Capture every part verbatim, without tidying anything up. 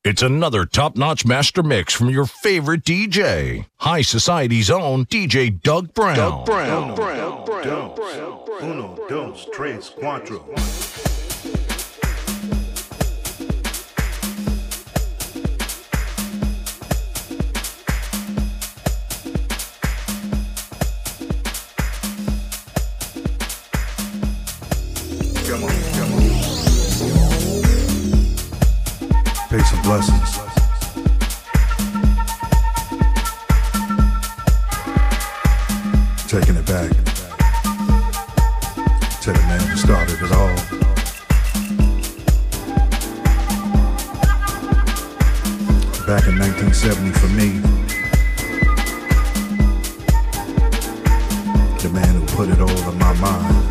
It's another top-notch master mix from your favorite D J, High Society's own D J Doug Brown. Doug Brown. Uno, Brown, Brown, Brown, uno, dos, tres, cuatro. Come on, come on. Peace and blessings. Taking it back to the man who started it all. Back in nineteen seventy for me, the man who put it all in my mind.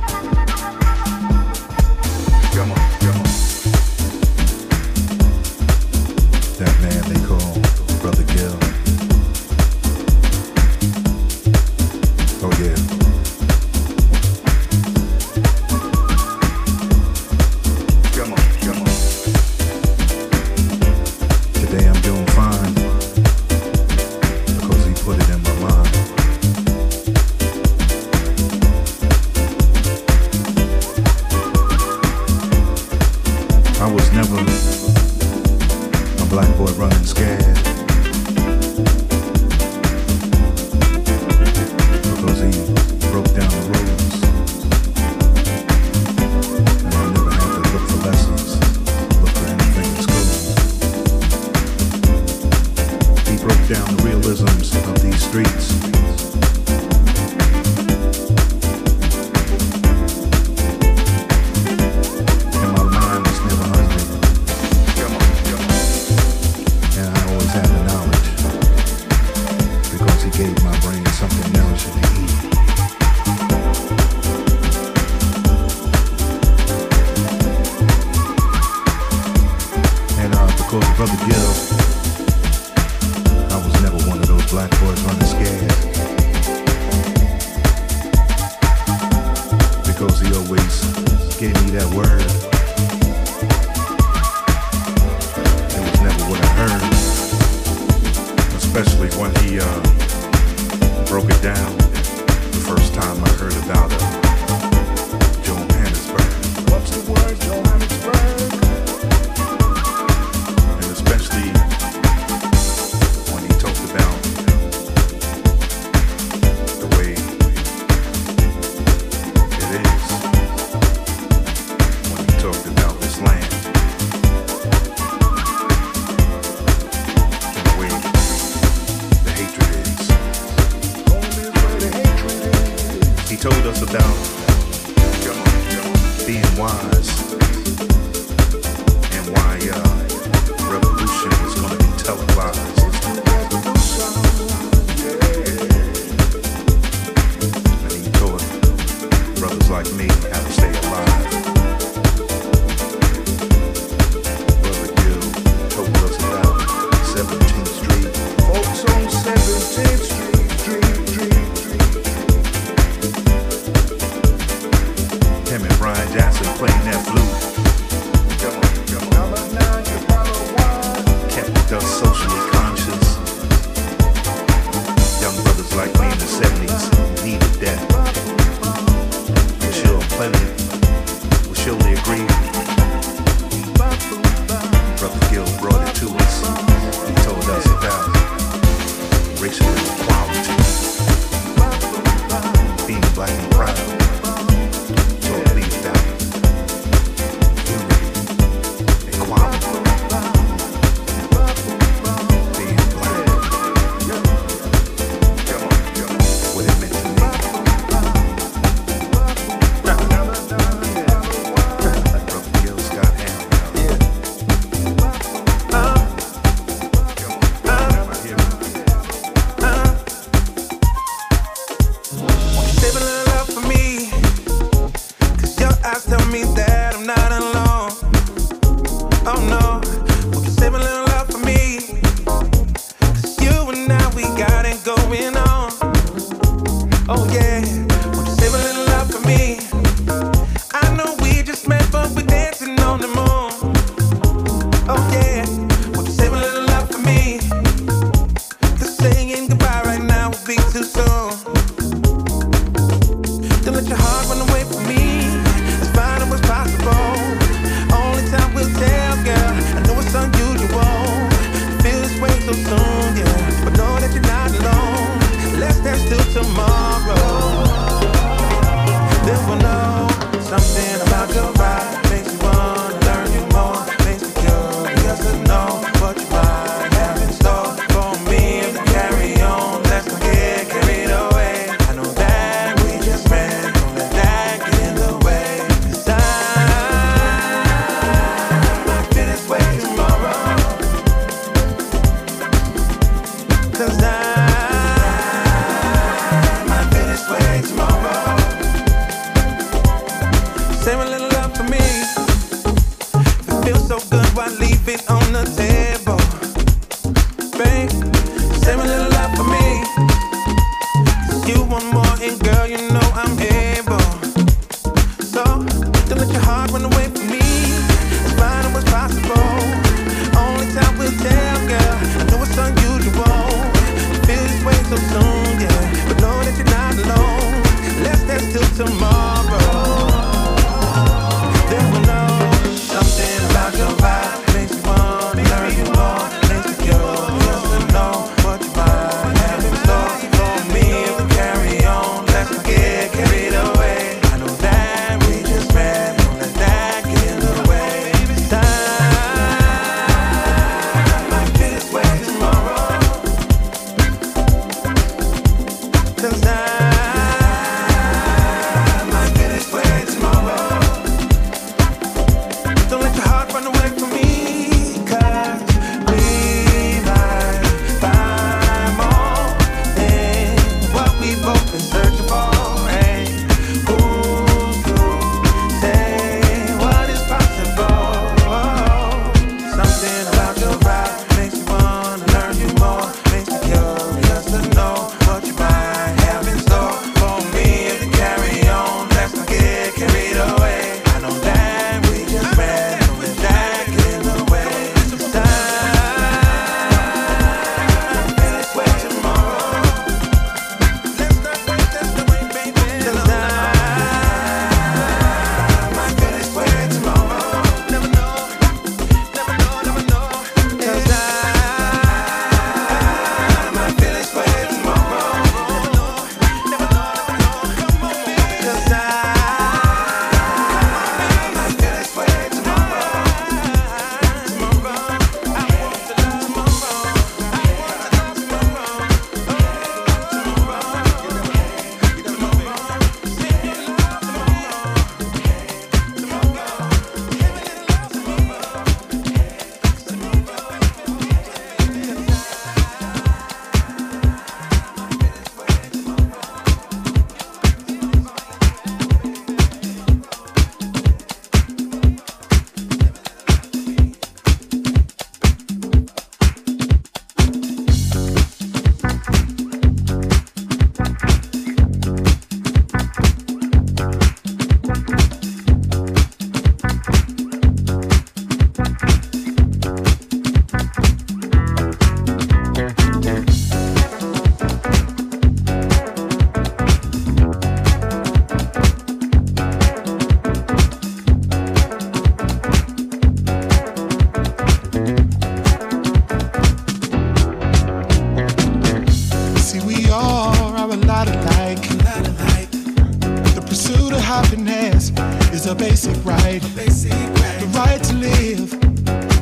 Come on, come on. That man they call Brother Gil. Oh yeah. Come on, come on. Today I'm doing fine because he put it in my mind. I was never a black boy running scared. Because he broke down the rules, and I never had to look for lessons, look for anything in school. He broke down the realisms of these streets. And my mind was never hungry. And I always had the knowledge, because he gave my brain something nourishing to eat. And uh, because of Brother Gil, I was never one of those black boys running scared. Because he always gave me that word. It was never what I heard. Especially when he uh, broke it down the first time I heard about it. Johannesburg. What's the word, Johannesburg? And especially when he talked about the way it is. When he talked about this land. And the way the hatred is. He told us about being wise and why uh, revolution is going to be televised. And he taught brothers like me how to stay alive. Brother Gil told us about seventeenth Street. Folks on seventeenth Street, Street, Street, Street. Him and Brian Jackson playing that flute. Come on, come on. Kept us socially conscious. Young brothers like me in the seventies needed that. I'm sure plenty will surely agree. Brother Gil brought it to us. He told us about racial equality, being black and proud. Told me about unity, equality, being black. Come on, come on. What it meant to me. Brother Gil's got hand now.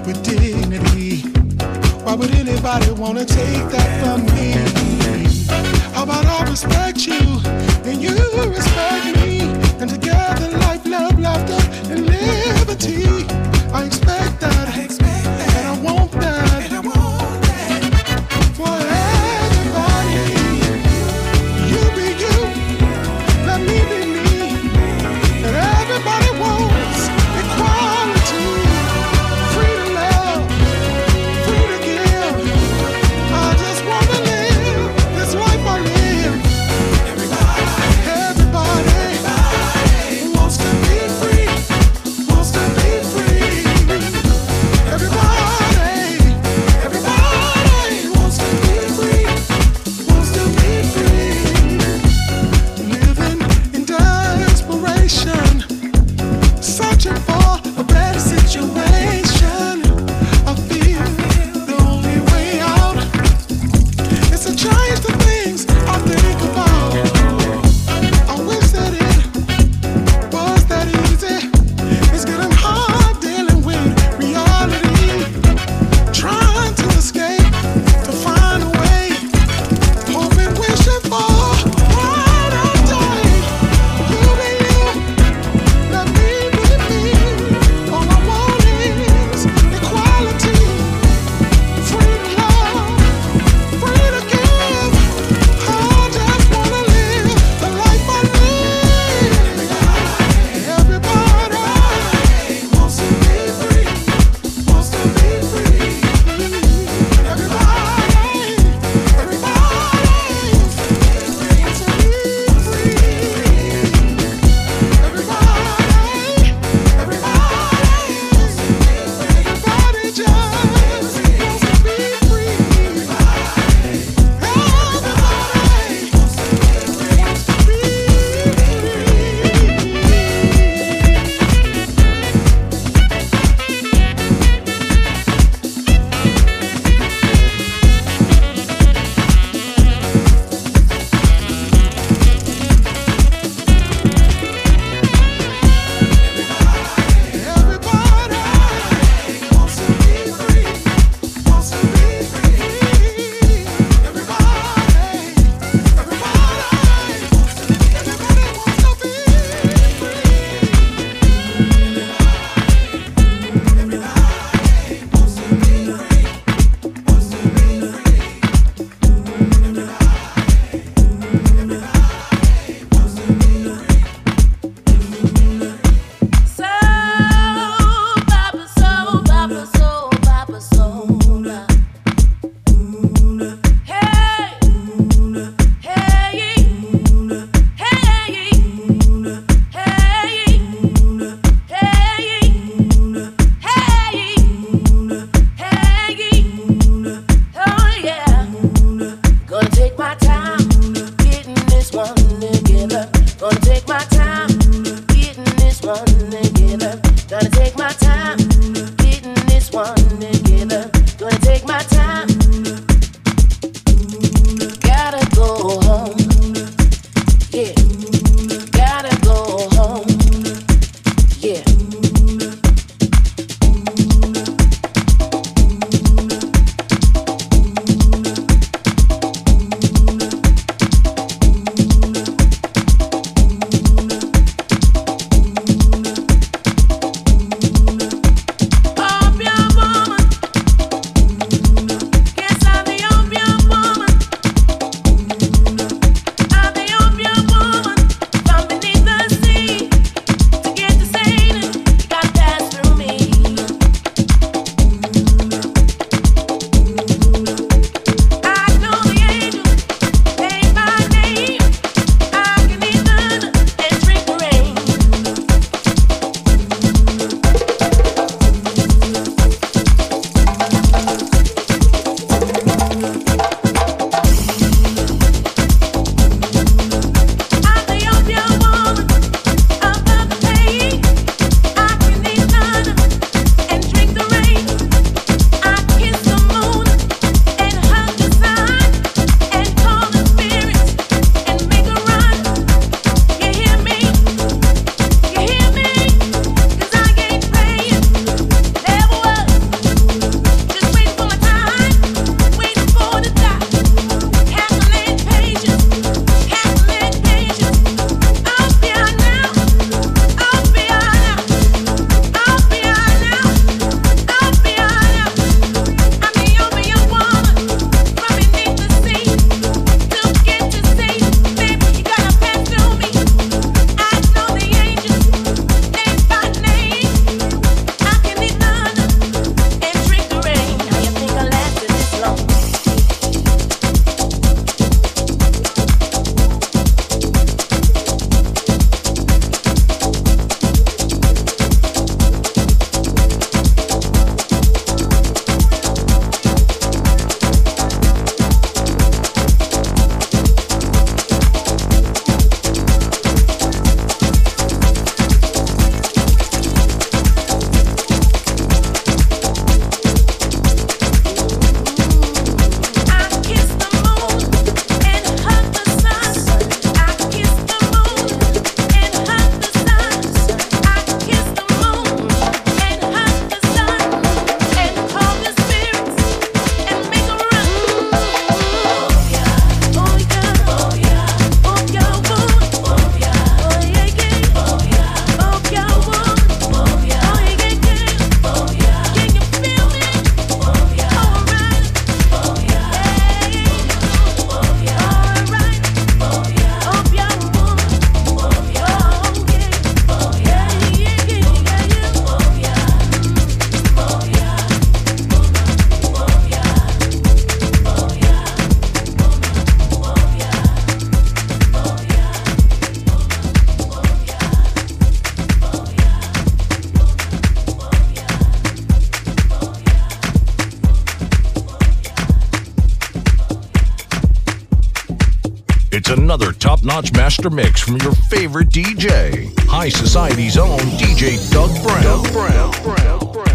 with dignity. Why would anybody wanna take that from me? How about I respect you and you respect me, and together life, love, laughter, and liberty. I expect that, I expect that, and I want that, and I want that for everybody. You be you, let me be me, and everybody wants equality, free to love, free to give. I just wanna live this life I live. Everybody, everybody, everybody wants to be free, wants to be free. Everybody, everybody wants to be free, wants to be free. Living in desperation, searching for a better situation. I feel the only way out is to change the things I think about. I wish that it was that easy. It's getting hard dealing with reality, trying to escape, to find a way, hoping, wishing for brighter day. You be you, let me be me. All I want is equality, free to love, free to give. I just wanna live the life I live. Everybody wants to be free, wants to be free. Everybody, everybody wants to be free, wants to be free. Everybody, everybody wants to be free. Everybody just wants to be free. Everybody wants to be free, wants to be free. Everybody wants to be free, wants to be free. Everybody, everybody, everybody wants to be Soul, Papa, soul, Papa, soul, Papa, soul. Hey, hey, hey, hey, hey, oh yeah. Gonna take my time getting this one together. Gonna take my time getting this one together. Gonna take my time getting this one together. Gonna take my time. Gotta go home. Yeah. Gotta go home. Yeah. Up your woman. It's another top-notch master mix from your favorite D J, High Society's own D J Doug Brown. Doug Brown. Brown, Brown, Brown.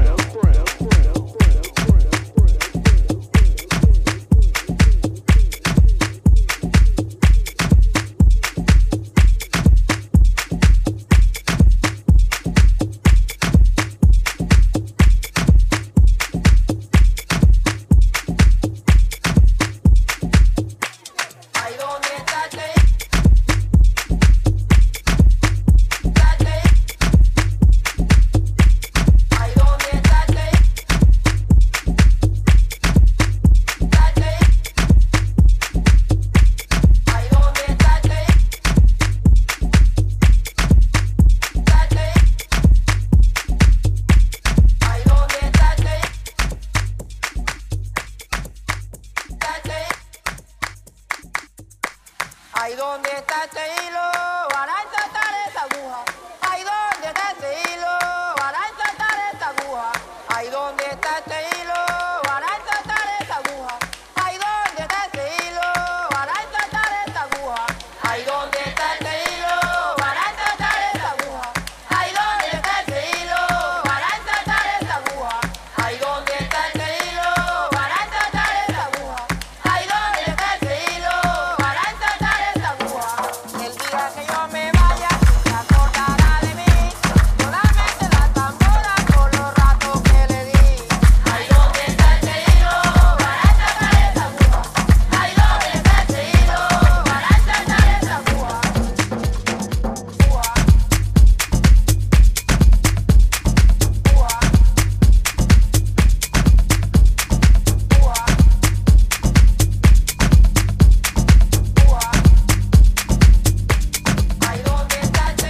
Ahí donde está ese hilo, para ensartar esa aguja. Ahí donde está ese hilo, para ensartar esa aguja. Ahí donde está ese hilo, para ensartar esa aguja. Ahí donde está ese hilo, para ensartar esa aguja. Ahí donde está ese hilo, para ensartar esa aguja. Ahí donde está ese hilo, para ensartar esa aguja. Ahí donde está ese hilo, para ensartar esa aguja. Ahí donde está ese hilo, para ensartar esa aguja. El día que yo me vaya, se acordará de mí. Solamente la tambora por los ratos que le di. Ahí donde está ese hilo, para ensartar esa aguja. Ahí donde está ese hilo, para ensartar esa aguja. Ahí donde está ese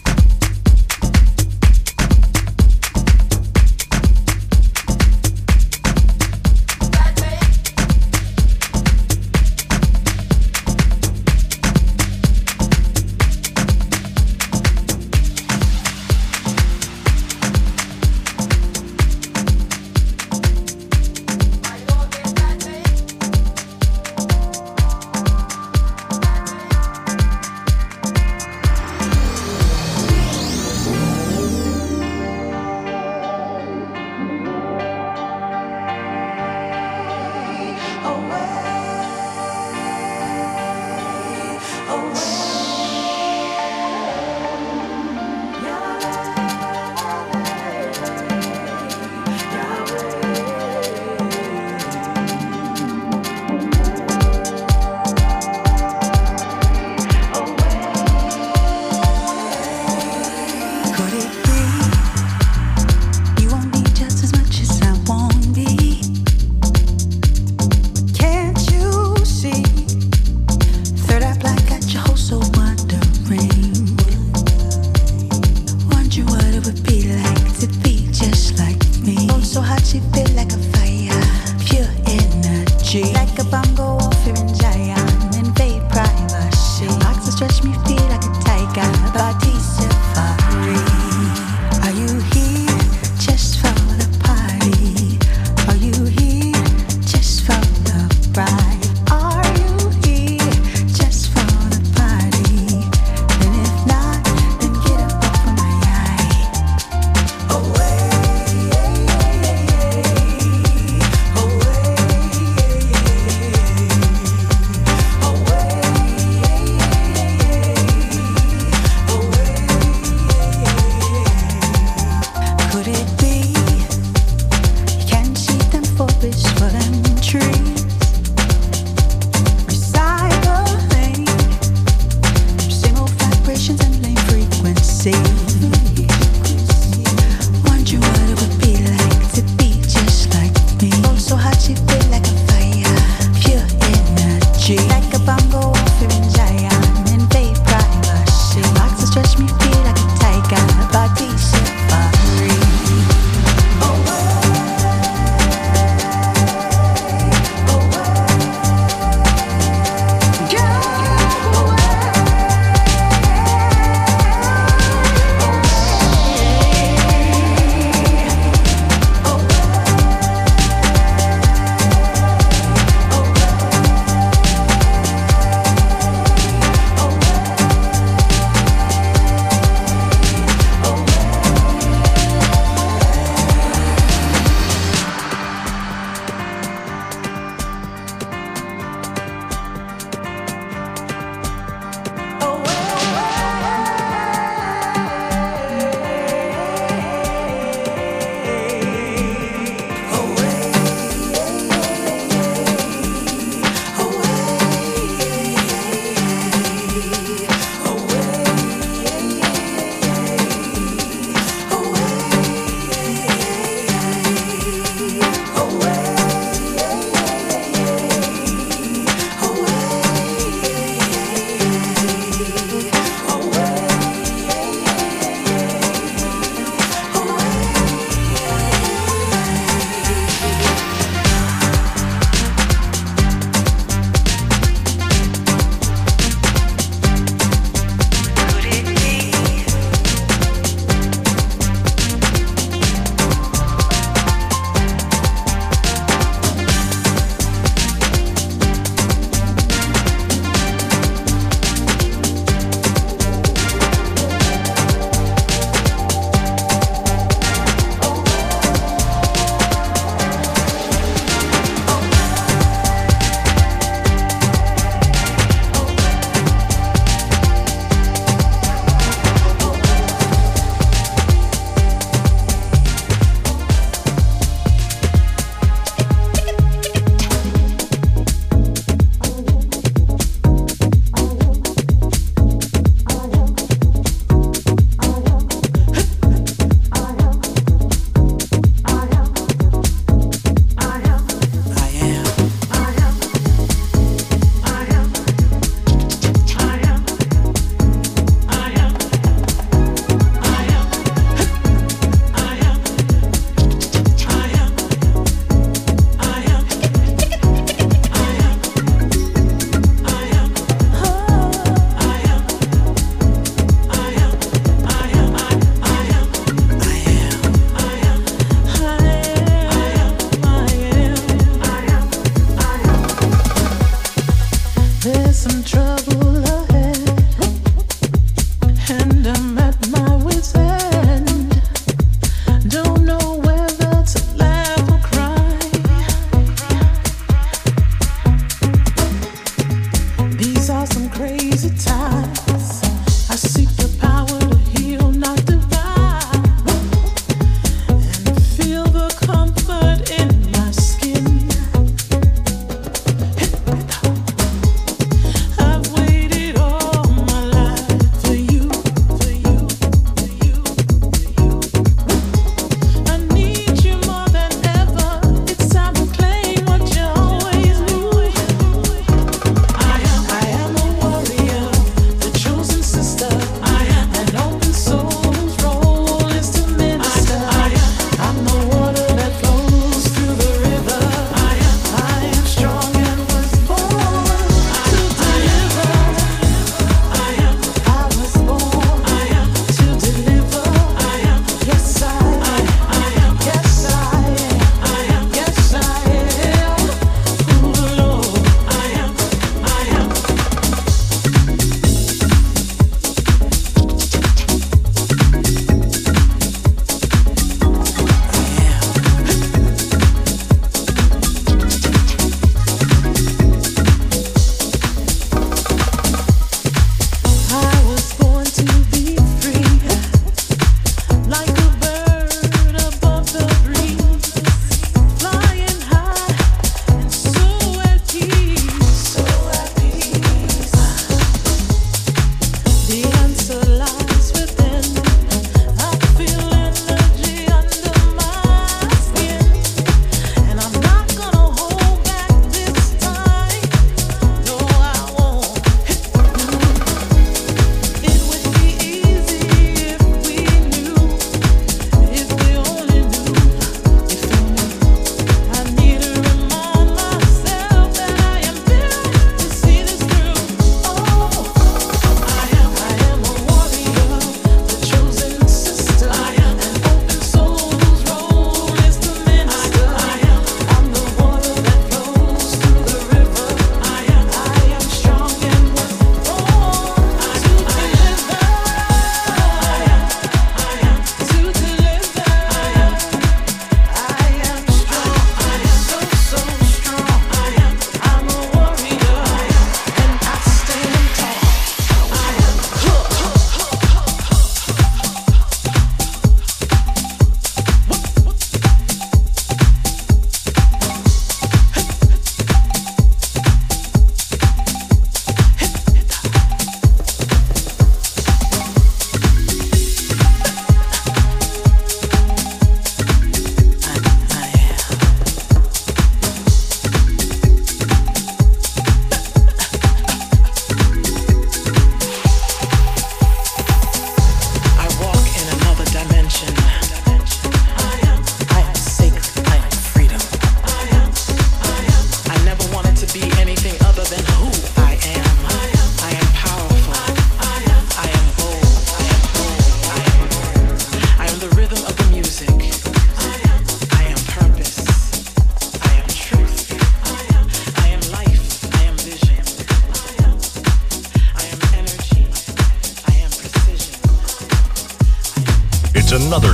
Could it be you want me just as much as I want me? Can't you see? Third eye black got your whole soul wondering. Wondering what it would be like to be just like me. Oh, so hot she feel like a fire, pure energy. Like a bomb go off here in Zion, invade privacy. Oxygen stretch me, feel like a tiger, body safari. Are you here just for the party? Are you here just for the ride? Are you here just for the party? And if not, then get up off of my eye. Away, could it be you can't see them forests for them trees? Recycling same old vibrations and lame frequency. Wondering what it would be like to be just like me. Oh, so hot she feel like a fire, pure energy. Like a bomb go off here in Zion, invade privacy. Oxygen stretch me, feel like a tiger, body safari. Away.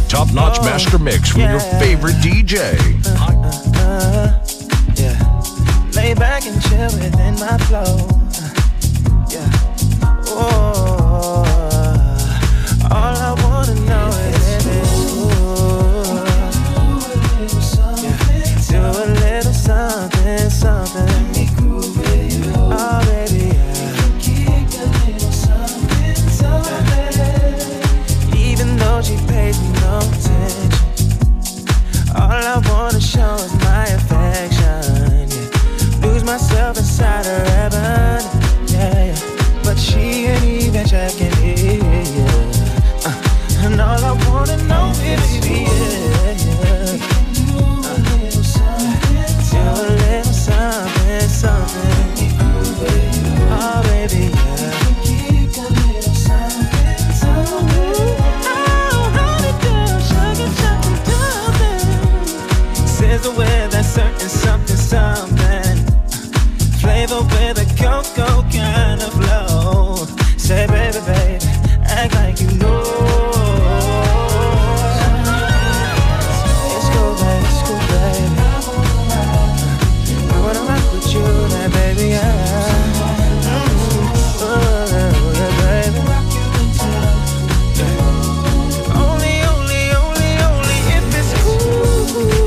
Top-notch Oh, master mix from yeah. your favorite D J. Uh, uh, yeah. Lay back and chill within my flow. Uh, yeah. Oh, all I wanna know is if it's cool. Yeah. Do a little something, something. Oh, baby, yeah. Even though she pays me no attention, all I wanna show is my affection. Yeah. Lose myself inside her heaven. Yeah, yeah. But she ain't even checking it. Yeah. Uh, and all I wanna know is, baby, yeah, yeah. Uh, do a little something, something. Oh, baby, yeah. The way that certain something, something flavor with a cocoa kind of flow. Say, baby, baby, act like you know. It's cool, baby, it's cool, baby. I wanna rock with you, now, baby, yeah. Mm-hmm. Oh, yeah, baby. Only, only, only, only if it's cool.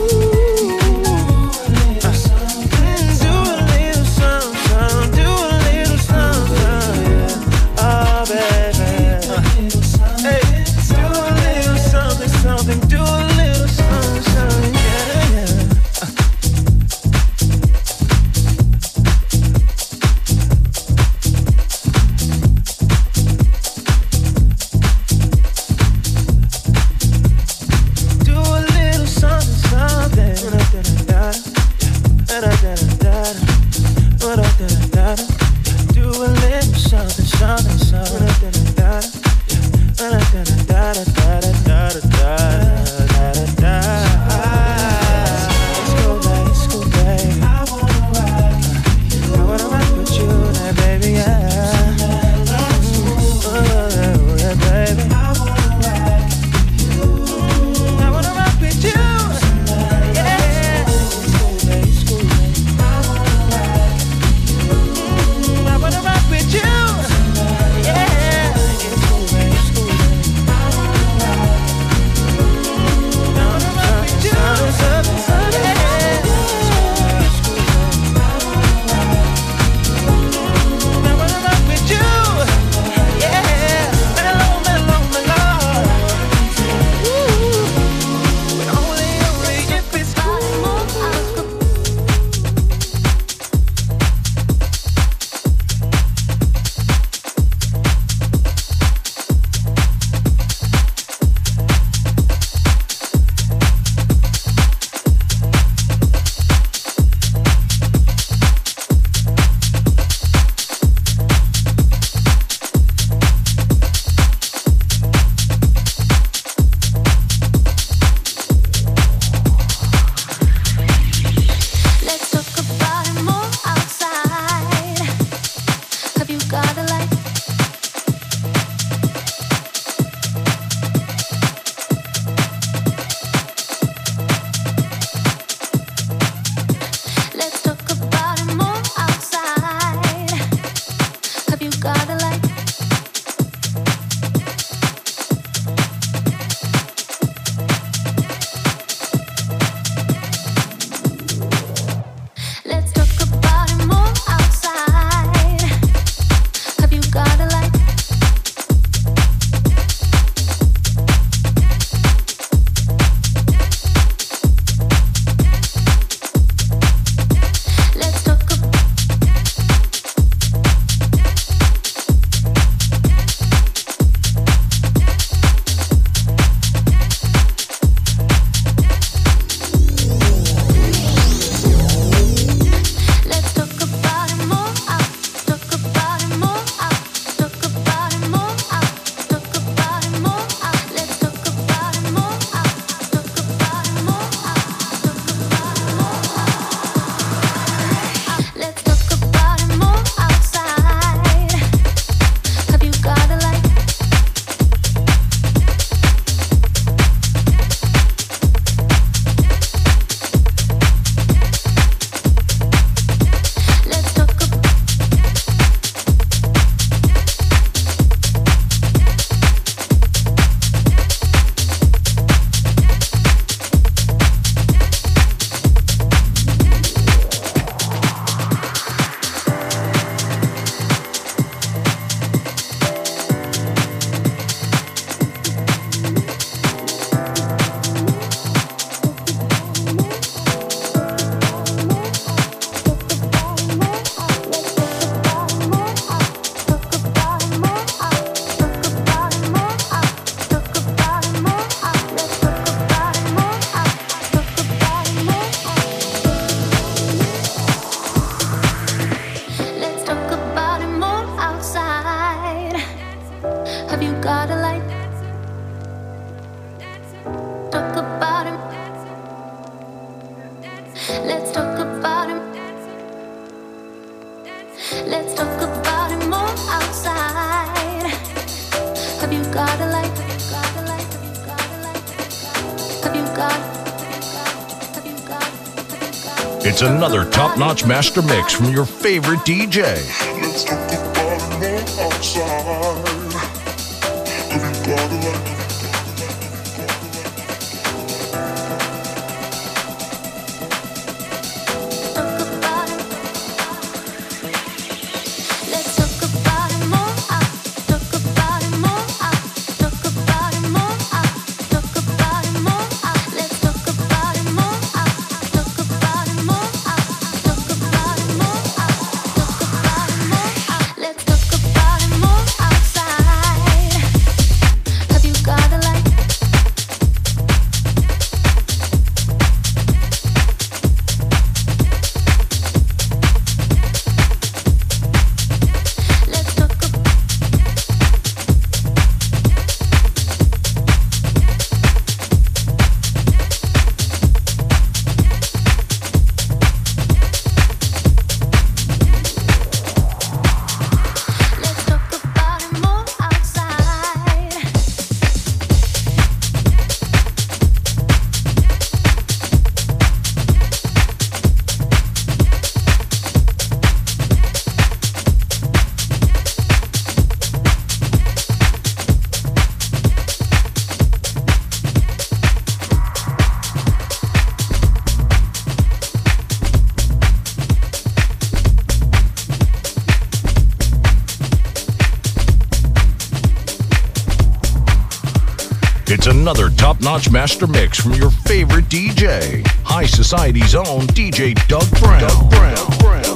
It's another top-notch master mix from your favorite D J. Let's talk about it more outside. Have you got it like It's another top-notch master mix from your favorite D J, High Society's own D J Doug Brown. Doug Brown. Doug Brown.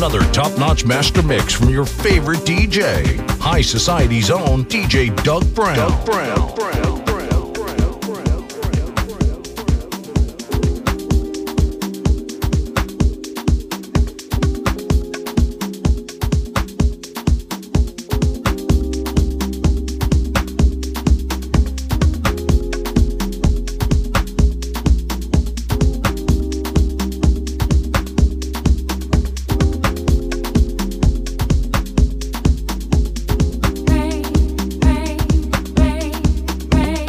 another top-notch master mix from your favorite D J, High Society's own D J Doug Brown. Doug Brown. Brown. Rain, rain, rain.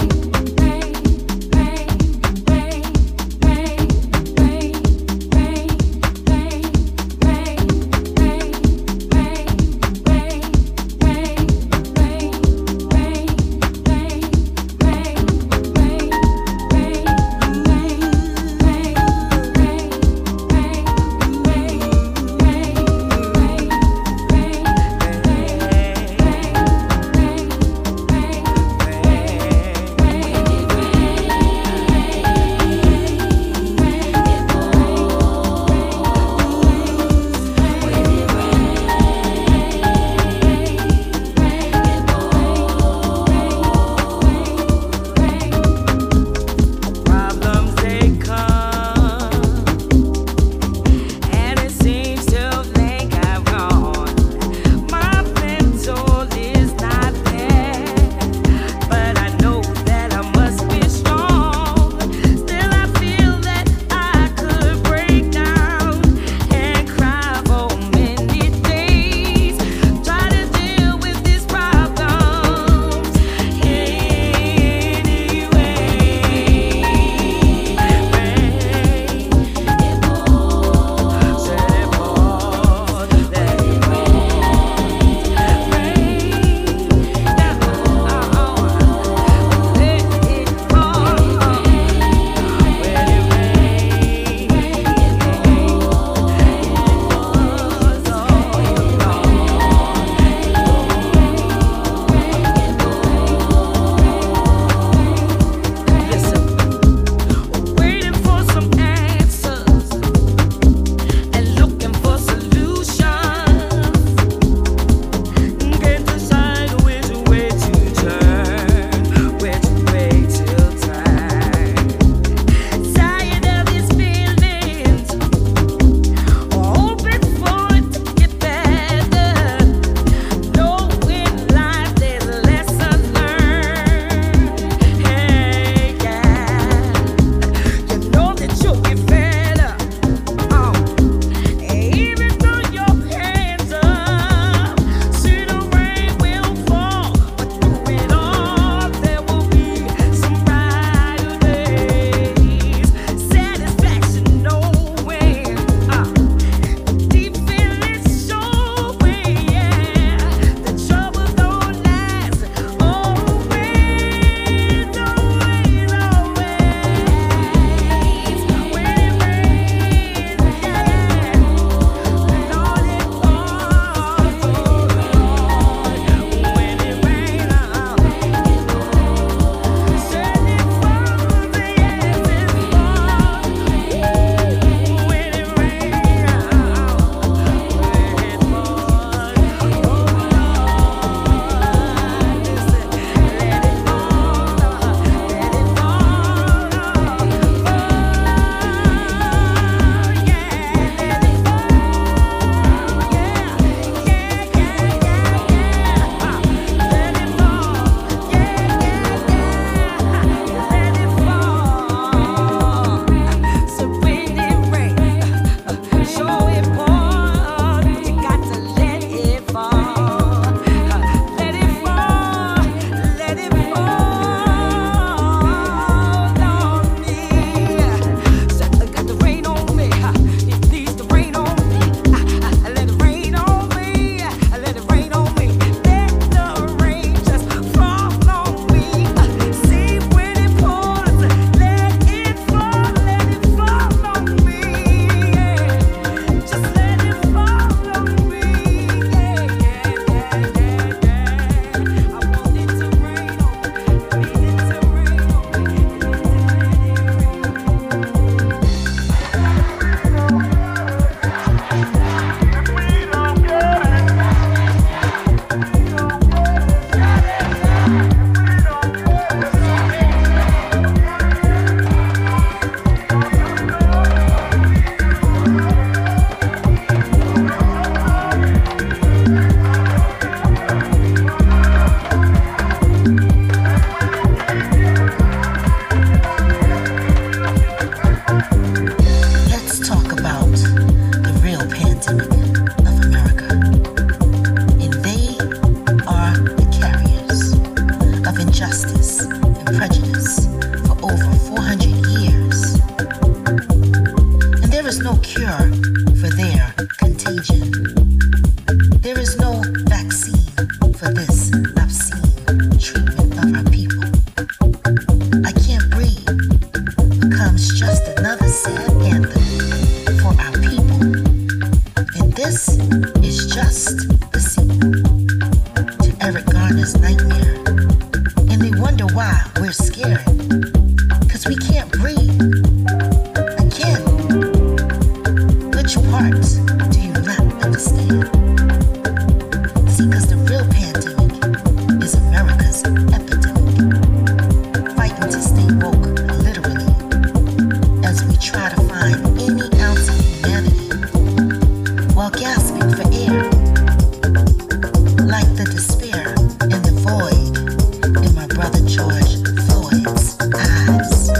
for this obscene treatment of our people. I Can't Breathe becomes just another sad anthem for our people. And this is just the sequel to Eric Garner's Nightmare. And they wonder why we're scared. Cause we can't breathe. Again. Which parts do you not understand? See, cause the real pandemic is America's epidemic. Fighting to stay woke, literally, as we try to find any ounce of humanity while gasping for air. Like the despair and the void in my brother George Floyd's eyes.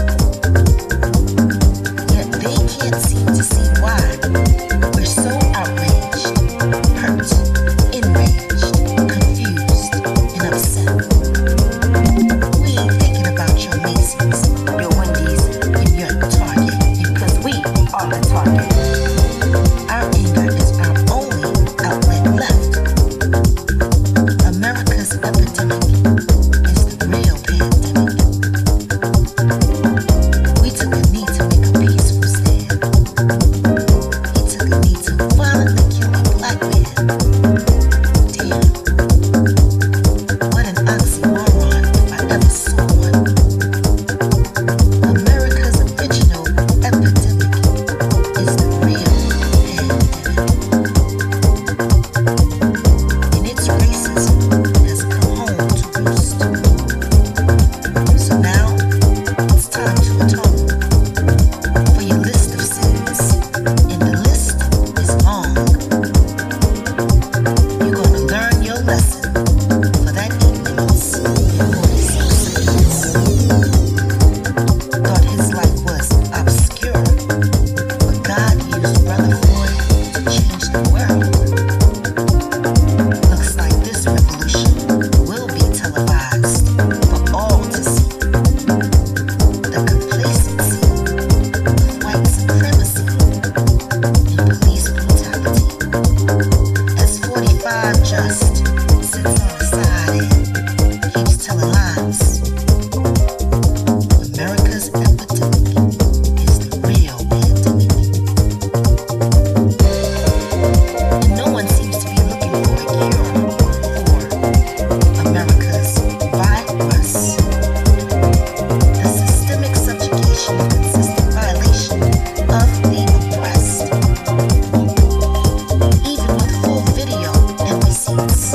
Yet they can't seem to see why we're so outraged, hurt, enraged, confused, and upset. We ain't thinking about your Macy's, your Wendy's, and your Target, because we are the target. Our anger is our only outlet left. America's epidemic is the real pandemic. We took a knee to make a peaceful stand. He took a knee to violently kill a black man. Damn. What an oxymoron if I ever saw one. America's original epidemic is the real pandemic. And its racism has come home to roost. So now, it's time to atone for your list of sins. And the list is long. You're gonna learn your lesson for that eight minutes and forty-six seconds. Thought his life was obscure, but God used Brother Floyd to change the world. Looks like this revolution will be televised for all to see. The complacency of white supremacy and police brutality. As forty-five just sits on the side and keeps telling lies. America's epidemic is the real pandemic. And no one seems to be looking for a cure for America's virus. The systemic subjugation and consistent violation of the oppressed. Even with full video and receipts.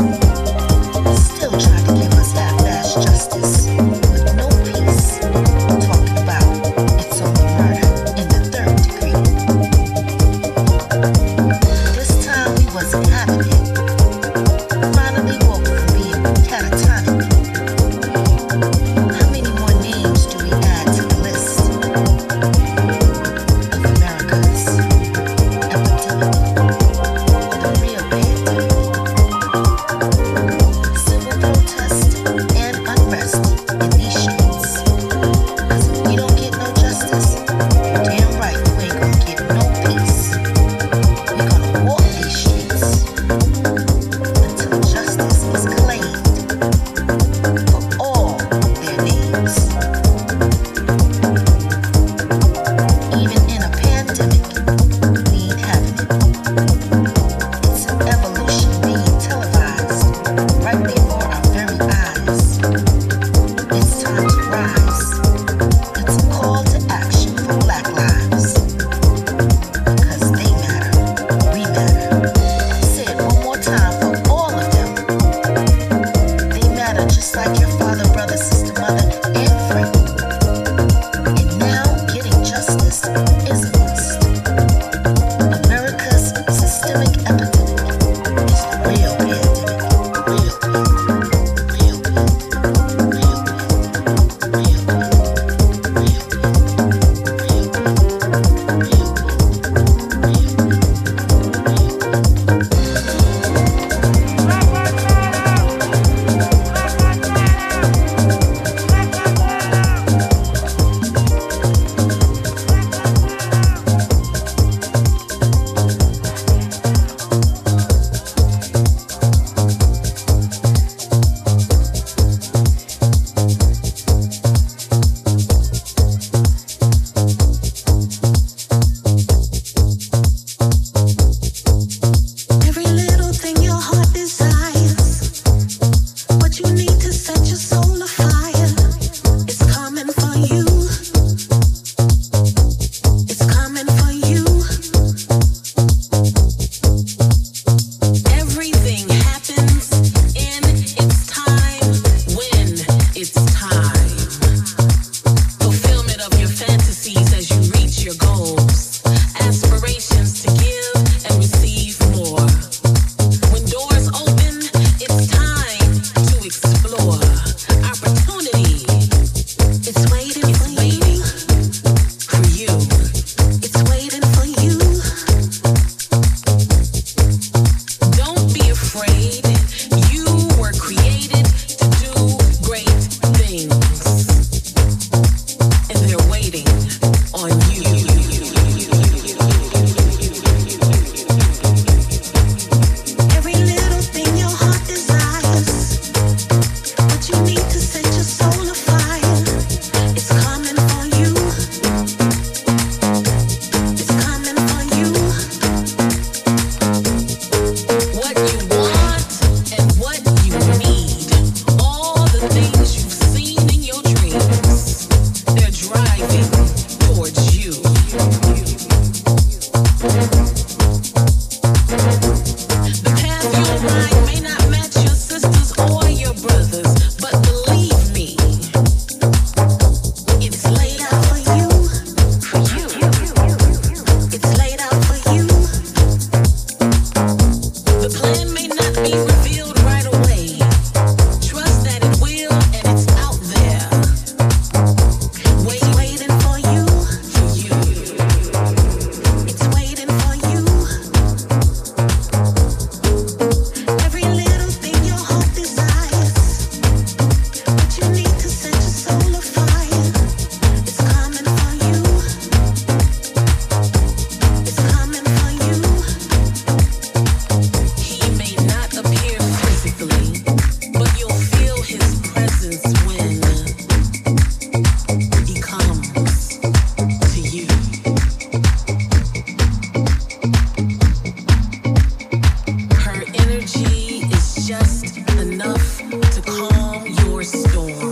just enough to calm your storm.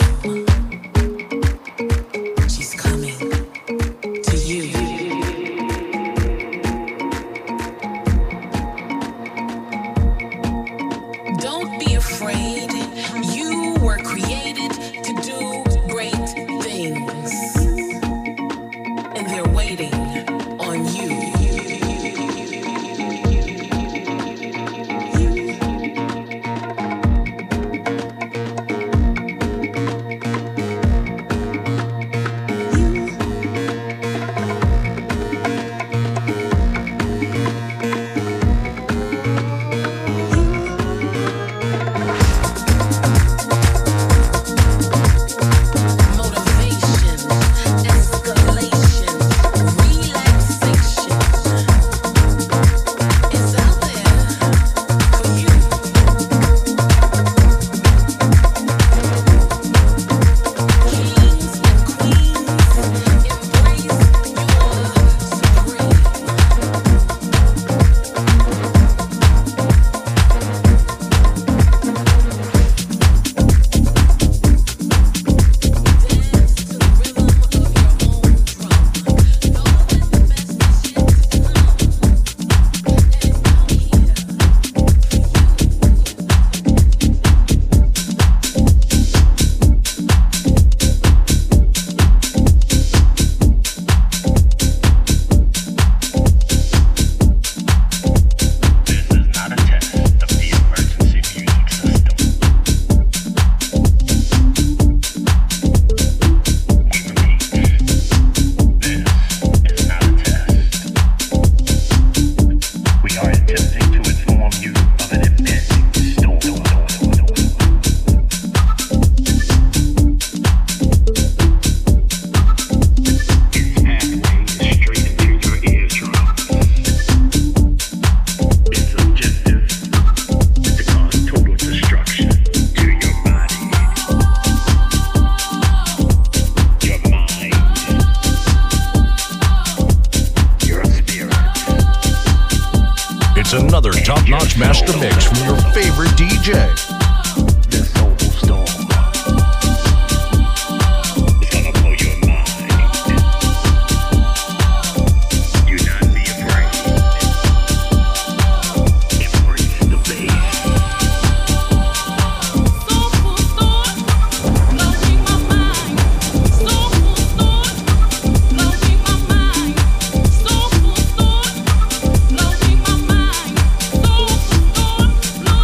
She's coming to you. Don't be afraid. You were created to do great things. And they're waiting on you. Motivation, escalation, relaxation is out there for you. Kings and queens, embrace your supreme. Dance to the rhythm of your own drum. Know that the best is yet to come. And I'm here This is not a test of the emergency music system. We repeat, this is not a test. We are attempting to inform you of an impending storm. Its pathway is straight into your eardrums. Its objective is to cause total destruction to your body, your mind, your spirit. It's another top-notch master mix from your favorite D J. This soul storm is gonna blow your mind. Do not be afraid. Embrace the bass. soulful thought, blowing my mind. Soulful thought, blowing my mind. Soulful thought, blowing my mind. Soulful thought, blowing my mind.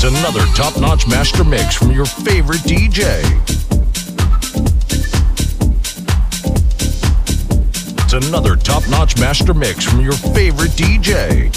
another top-notch master mix from your favorite D J. It's another top-notch master mix from your favorite D J.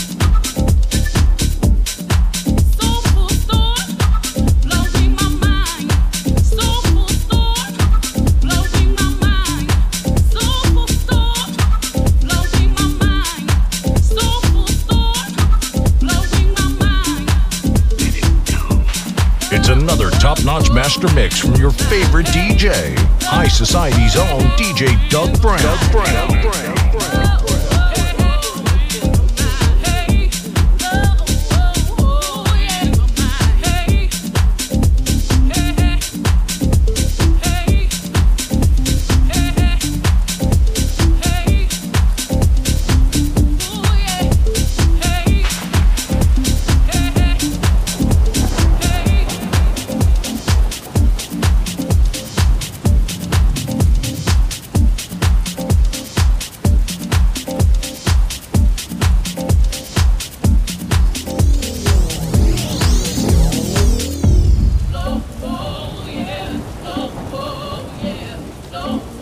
It's another top-notch master mix from your favorite D J. High Society's own D J Doug Brown. Doug Brown. Doug Brown. Oh,